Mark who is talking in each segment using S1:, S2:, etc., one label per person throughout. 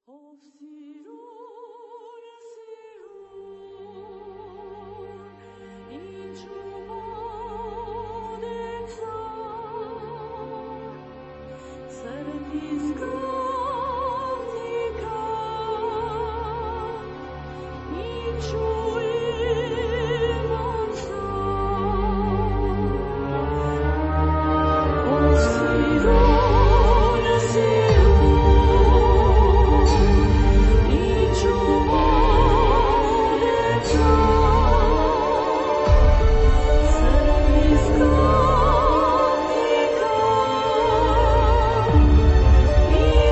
S1: Of Siron, Siron, in ciumă de țar, servis cantica, in ciuim Of Siron, Siron, in ciumă de țar, servis cantica, in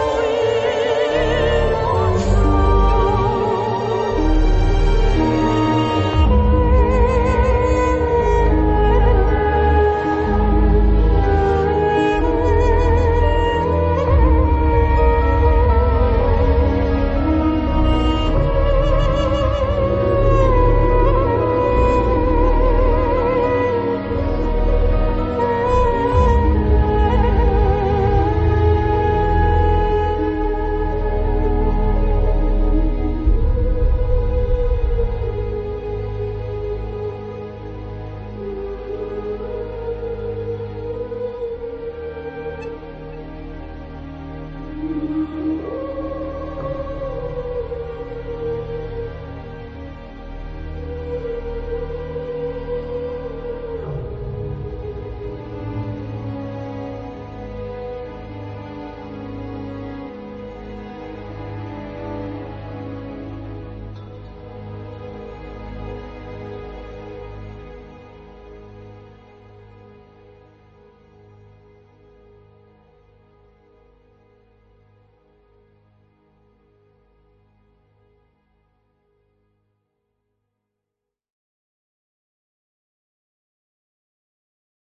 S1: ciuim Amen.